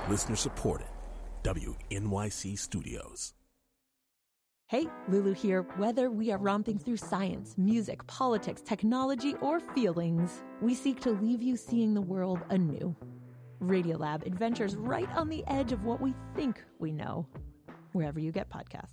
Listener supported. WNYC Studios. Hey, Lulu here. Whether we are romping through science, music, politics, technology, or feelings, we seek to leave you seeing the world anew. Radiolab adventures right on the edge of what we think we know, wherever you get podcasts.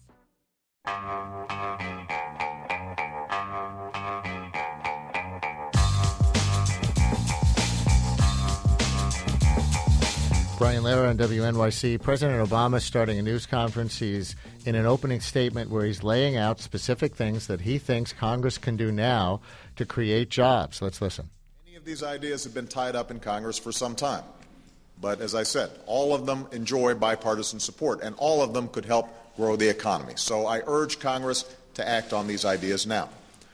Brian Lehrer on WNYC. President Obama is starting a news conference. He's in an opening statement where he's laying out specific things that he thinks Congress can do now to create jobs. Let's listen. Many of these ideas have been tied up in Congress for some time. But as I said, all of them enjoy bipartisan support, and all of them could help grow the economy. So I urge Congress to act on these ideas now.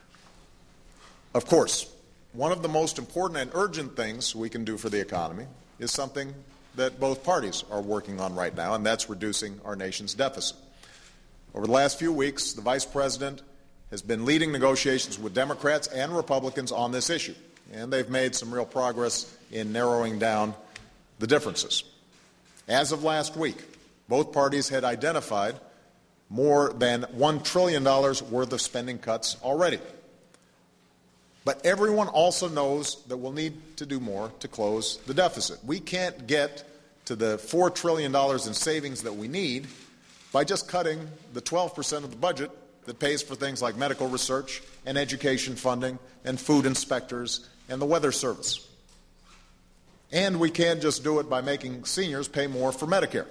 Of course, one of the most important and urgent things we can do for the economy is something that both parties are working on right now, and that's reducing our nation's deficit. Over the last few weeks, the Vice President has been leading negotiations with Democrats and Republicans on this issue, and they've made some real progress in narrowing down the differences. As of last week, both parties had identified more than $1 trillion worth of spending cuts already. But everyone also knows that we'll need to do more to close the deficit. We can't get to the $4 trillion in savings that we need by just cutting the 12% of the budget that pays for things like medical research and education funding and food inspectors and the Weather Service. And we can't just do it by making seniors pay more for Medicare.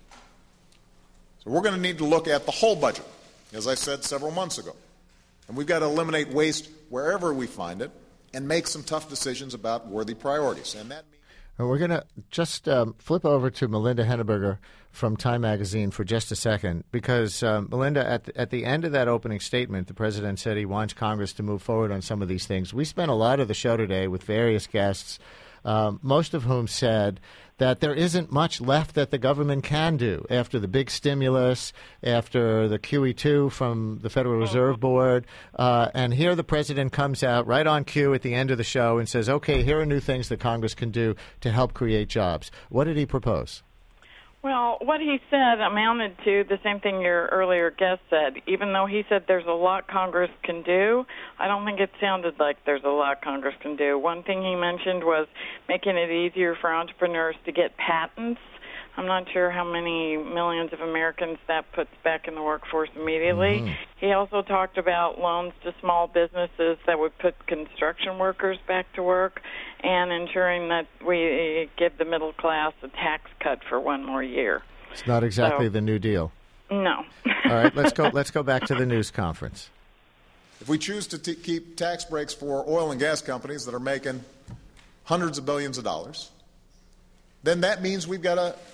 So we're going to need to look at the whole budget, as I said several months ago. And we've got to eliminate waste wherever we find it and make some tough decisions about worthy priorities. And that means we're going to just flip over to Melinda Henneberger from Time Magazine for just a second, because, Melinda, at the end of that opening statement, the president said he wants Congress to move forward on some of these things. We spent a lot of the show today with various guests, most of whom said that there isn't much left that the government can do after the big stimulus, after the QE2 from the Federal Reserve Board. And here the president comes out right on cue at the end of the show and says, okay, here are new things that Congress can do to help create jobs. What did he propose? Well, what he said amounted to the same thing your earlier guest said. Even though he said there's a lot Congress can do, I don't think it sounded like there's a lot Congress can do. One thing he mentioned was making it easier for entrepreneurs to get patents. I'm not sure how many millions of Americans that puts back in the workforce immediately. Mm-hmm. He also talked about loans to small businesses that would put construction workers back to work, and ensuring that we give the middle class a tax cut for one more year. It's not exactly the New Deal. No. All right, let's go back to the news conference. If we choose to keep tax breaks for oil and gas companies that are making hundreds of billions of dollars, then that means we've got to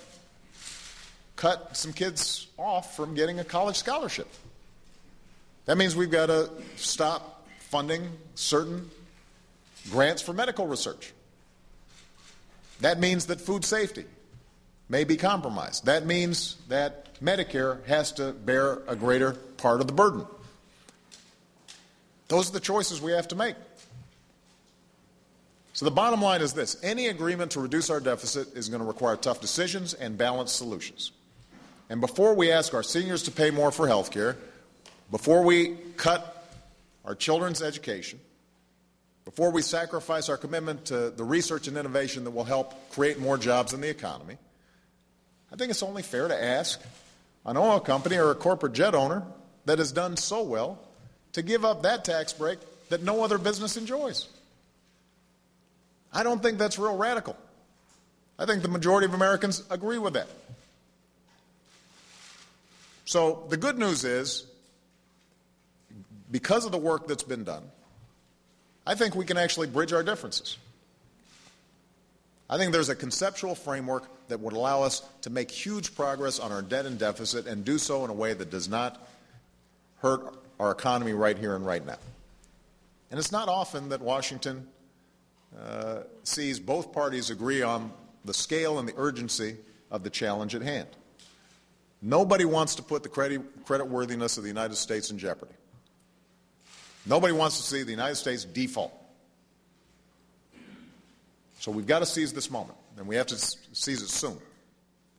cut some kids off from getting a college scholarship. That means we've got to stop funding certain grants for medical research. That means that food safety may be compromised. That means that Medicare has to bear a greater part of the burden. Those are the choices we have to make. So the bottom line is this: any agreement to reduce our deficit is going to require tough decisions and balanced solutions. And before we ask our seniors to pay more for health care, before we cut our children's education, before we sacrifice our commitment to the research and innovation that will help create more jobs in the economy, I think it's only fair to ask an oil company or a corporate jet owner that has done so well to give up that tax break that no other business enjoys. I don't think that's real radical. I think the majority of Americans agree with that. So the good news is, because of the work that's been done, I think we can actually bridge our differences. I think there's a conceptual framework that would allow us to make huge progress on our debt and deficit and do so in a way that does not hurt our economy right here and right now. And it's not often that Washington sees both parties agree on the scale and the urgency of the challenge at hand. Nobody wants to put the creditworthiness of the United States in jeopardy. Nobody wants to see the United States default. So we've got to seize this moment, and we have to seize it soon.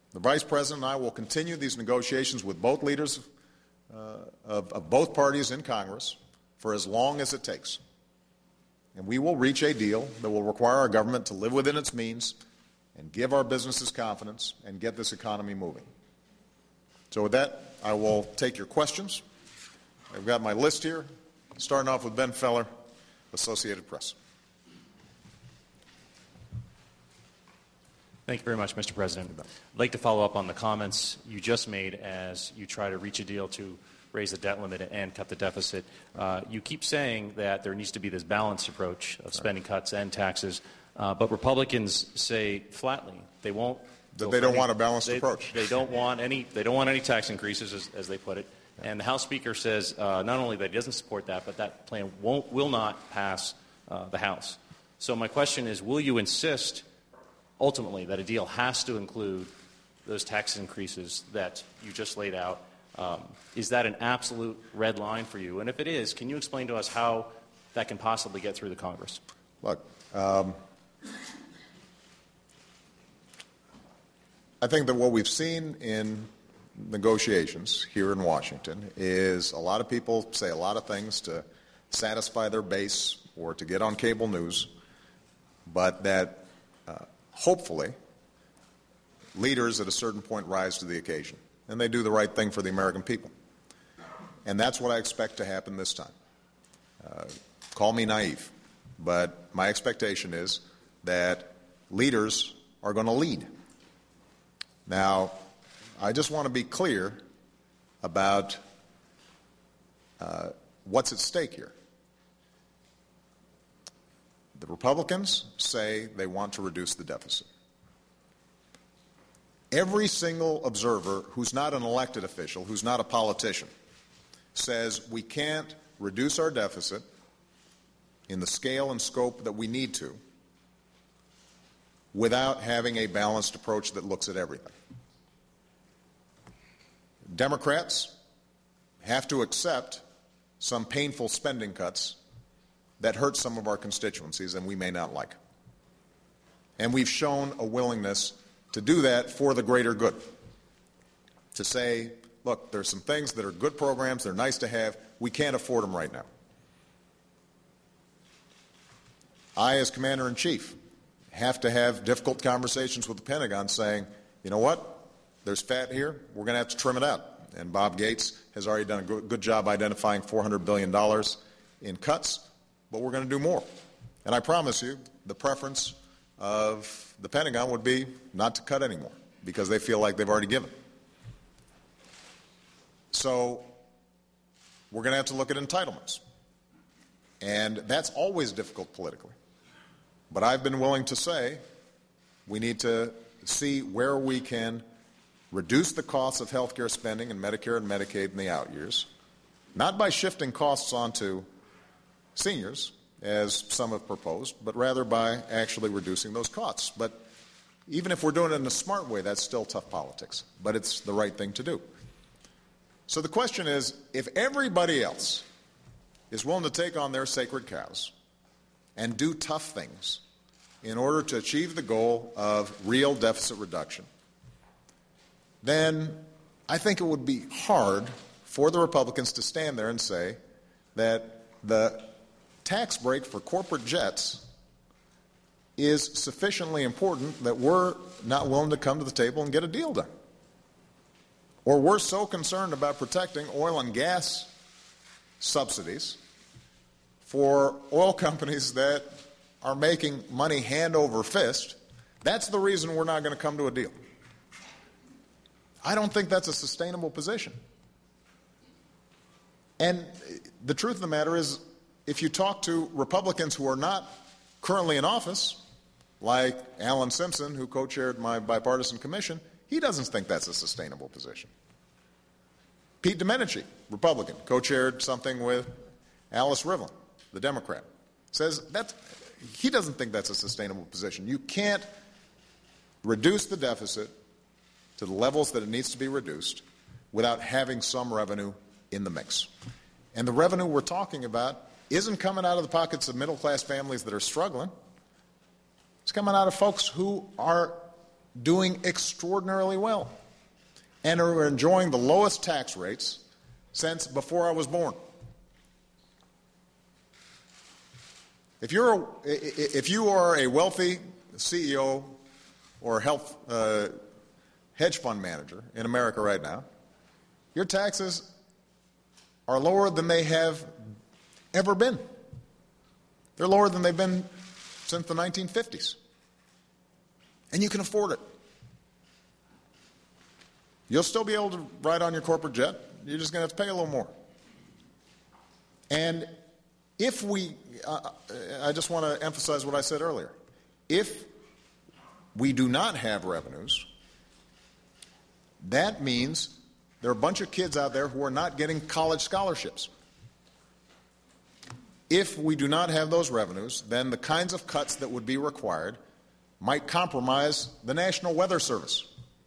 The Vice President and I will continue these negotiations with both leaders of both parties in Congress for as long as it takes. And we will reach a deal that will require our government to live within its means and give our businesses confidence and get this economy moving. So with that, I will take your questions. I've got my list here, starting off with Ben Feller, Associated Press. Thank you very much, Mr. President. I'd like to follow up on the comments you just made as you try to reach a deal to raise the debt limit and cut the deficit. You keep saying that there needs to be this balanced approach of spending cuts and taxes, but Republicans say flatly they won't. That they don't want a balanced approach. They don't want any tax increases, as they put it. And the House Speaker says not only that he doesn't support that, but that plan will not pass the House. So my question is, will you insist ultimately that a deal has to include those tax increases that you just laid out? Is that an absolute red line for you? And if it is, can you explain to us how that can possibly get through the Congress? Look, I think that what we've seen in negotiations here in Washington is a lot of people say a lot of things to satisfy their base or to get on cable news, but that hopefully leaders at a certain point rise to the occasion and they do the right thing for the American people. And that's what I expect to happen this time. Call me naive, but my expectation is that leaders are going to lead. Now, I just want to be clear about what's at stake here. The Republicans say they want to reduce the deficit. Every single observer who's not an elected official, who's not a politician, says we can't reduce our deficit in the scale and scope that we need to without having a balanced approach that looks at everything. Democrats have to accept some painful spending cuts that hurt some of our constituencies and we may not like. And we've shown a willingness to do that for the greater good. To say, look, there's some things that are good programs, they're nice to have, we can't afford them right now. I, as Commander-in-Chief, have to have difficult conversations with the Pentagon saying, you know what, there's fat here, we're going to have to trim it out. And Bob Gates has already done a good job identifying $400 billion in cuts, but we're going to do more. And I promise you, the preference of the Pentagon would be not to cut anymore because they feel like they've already given. So we're going to have to look at entitlements. And that's always difficult politically. But I've been willing to say we need to see where we can reduce the costs of health care spending and Medicare and Medicaid in the out years, not by shifting costs onto seniors, as some have proposed, but rather by actually reducing those costs. But even if we're doing it in a smart way, that's still tough politics. But it's the right thing to do. So the question is, if everybody else is willing to take on their sacred cows and do tough things in order to achieve the goal of real deficit reduction, then I think it would be hard for the Republicans to stand there and say that the tax break for corporate jets is sufficiently important that we're not willing to come to the table and get a deal done. Or we're so concerned about protecting oil and gas subsidies for oil companies that are making money hand over fist, that's the reason we're not going to come to a deal. I don't think that's a sustainable position. And the truth of the matter is, if you talk to Republicans who are not currently in office, like Alan Simpson, who co-chaired my bipartisan commission, he doesn't think that's a sustainable position. Pete Domenici, Republican, co-chaired something with Alice Rivlin, the Democrat, says that he doesn't think that's a sustainable position. You can't reduce the deficit to the levels that it needs to be reduced without having some revenue in the mix. And the revenue we're talking about isn't coming out of the pockets of middle-class families that are struggling. It's coming out of folks who are doing extraordinarily well and are enjoying the lowest tax rates since before I was born. If you are a wealthy CEO or hedge fund manager in America right now, your taxes are lower than they have ever been. They're lower than they've been since the 1950s. And you can afford it. You'll still be able to ride on your corporate jet. You're just going to have to pay a little more. And if I just want to emphasize what I said earlier. If we do not have revenues, that means there are a bunch of kids out there who are not getting college scholarships. If we do not have those revenues, then the kinds of cuts that would be required might compromise the National Weather Service.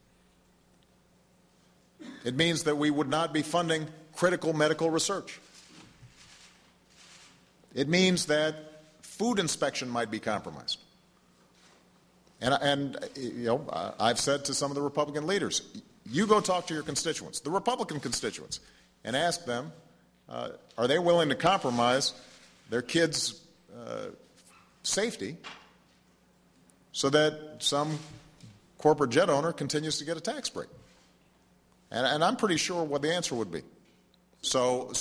It means that we would not be funding critical medical research. It means that food inspection might be compromised. And I've said to some of the Republican leaders, you go talk to your constituents, the Republican constituents, and ask them, are they willing to compromise their kids' safety so that some corporate jet owner continues to get a tax break? And I'm pretty sure what the answer would be. So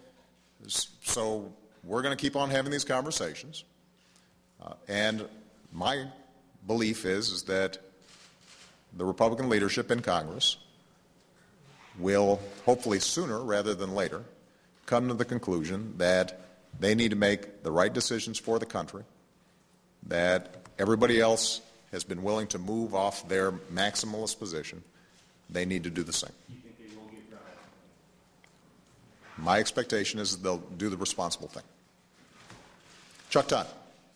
we're going to keep on having these conversations. And my belief is that the Republican leadership in Congress will, hopefully sooner rather than later, come to the conclusion that they need to make the right decisions for the country, that everybody else has been willing to move off their maximalist position. They need to do the same. You think they will get done? My expectation is that they'll do the responsible thing. Chuck Todd.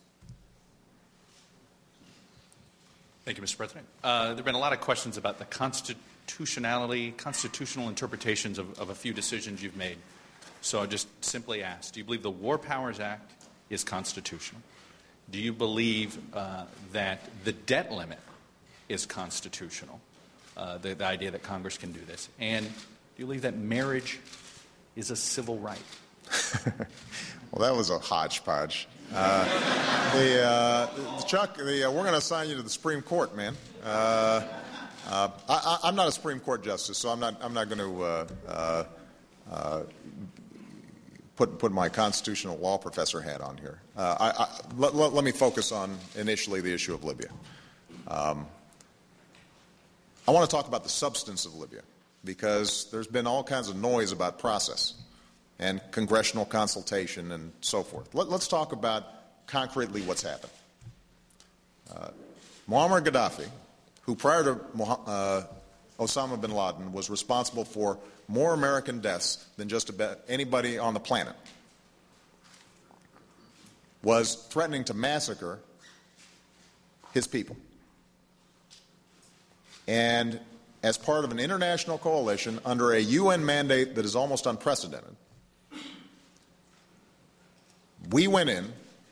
Thank you, Mr. President. There have been a lot of questions about the constitutional interpretations of a few decisions you've made. So I'll just simply ask, do you believe the War Powers Act is constitutional? Do you believe that the debt limit is constitutional, the idea that Congress can do this? And do you believe that marriage is a civil right? Well, that was a hodgepodge. Chuck, we're going to assign you to the Supreme Court, man. I'm not a Supreme Court justice, so I'm not going to put my constitutional law professor hat on here. Let me focus on initially the issue of Libya. I want to talk about the substance of Libya because there's been all kinds of noise about process and congressional consultation and so forth. Let's talk about concretely what's happened. Muammar Gaddafi, who prior to Osama bin Laden was responsible for more American deaths than just about anybody on the planet, was threatening to massacre his people. And as part of an international coalition under a UN mandate that is almost unprecedented, we went in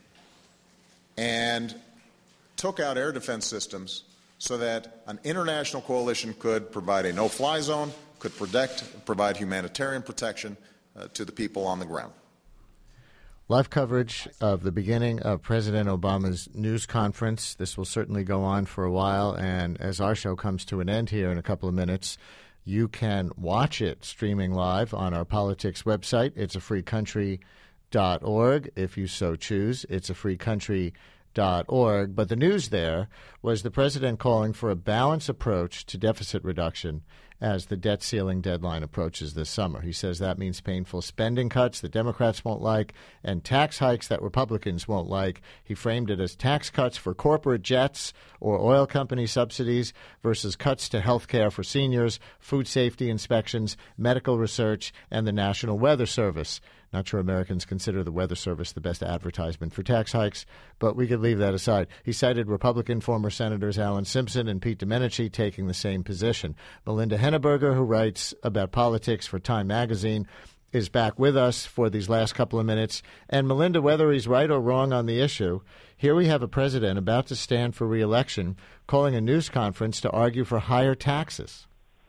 and took out air defense systems so that an international coalition could provide a no-fly zone, could provide humanitarian protection to the people on the ground. Live coverage of the beginning of President Obama's news conference. This will certainly go on for a while, and as our show comes to an end here in a couple of minutes, you can watch it streaming live on our politics website. It's afreecountry.org if you so choose. It's afreecountry.org. But the news there was the president calling for a balanced approach to deficit reduction as the debt ceiling deadline approaches this summer. He says that means painful spending cuts that Democrats won't like and tax hikes that Republicans won't like. He framed it as tax cuts for corporate jets or oil company subsidies versus cuts to health care for seniors, food safety inspections, medical research, and the National Weather Service. Not sure Americans consider the Weather Service the best advertisement for tax hikes, but we could leave that aside. He cited Republican former Senators Alan Simpson and Pete Domenici taking the same position. Melinda Henneberger, who writes about politics for Time magazine, is back with us for these last couple of minutes. And Melinda, whether he's right or wrong on the issue, here we have a president about to stand for re-election calling a news conference to argue for higher taxes.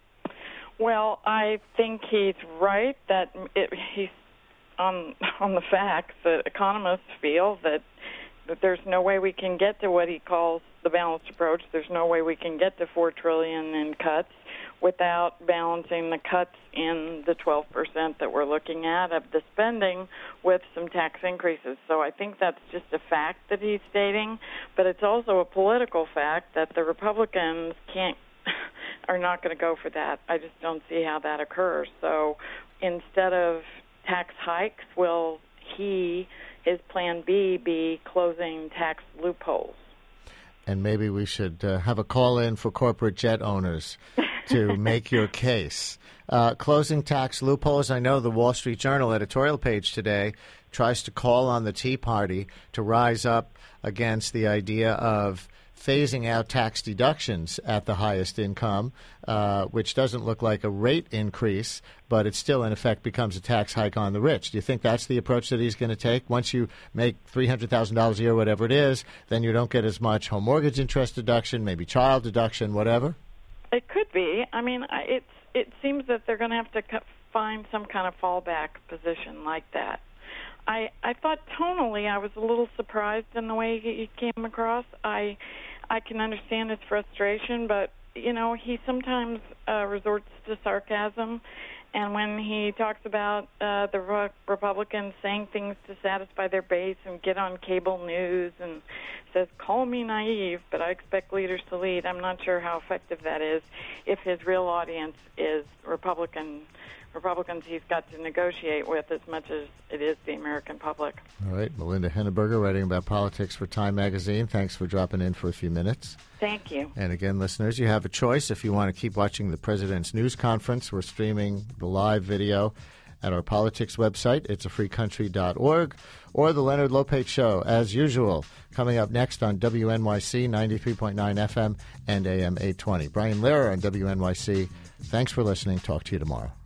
Well, I think he's right that he's on the facts that economists feel that there's no way we can get to what he calls the balanced approach. There's no way we can get to $4 trillion in cuts without balancing the cuts in the 12% that we're looking at of the spending with some tax increases. So I think that's just a fact that he's stating, but it's also a political fact that the Republicans are not going to go for that. I just don't see how that occurs. So instead of tax hikes, will his plan B be closing tax loopholes? And maybe we should have a call-in for corporate jet owners to make your case. Closing tax loopholes. I know the Wall Street Journal editorial page today tries to call on the Tea Party to rise up against the idea of phasing out tax deductions at the highest income, which doesn't look like a rate increase, but it still, in effect, becomes a tax hike on the rich. Do you think that's the approach that he's going to take? Once you make $300,000 a year, whatever it is, then you don't get as much home mortgage interest deduction, maybe child deduction, whatever? It could be. I mean, it seems that they're going to have to find some kind of fallback position like that. I thought tonally I was a little surprised in the way he came across. I can understand his frustration, but, he sometimes resorts to sarcasm. And when he talks about the Republicans saying things to satisfy their base and get on cable news and says, call me naive, but I expect leaders to lead, I'm not sure how effective that is if his real audience is Republicans he's got to negotiate with as much as it is the American public. All right. Melinda Henneberger, writing about politics for Time Magazine. Thanks for dropping in for a few minutes. Thank you. And again, listeners, you have a choice. If you want to keep watching the President's news conference, we're streaming the live video at our politics website, itsafreecountry.org, or the Leonard Lopate Show, as usual, coming up next on WNYC 93.9 FM and AM 820. Brian Lehrer on WNYC. Thanks for listening. Talk to you tomorrow.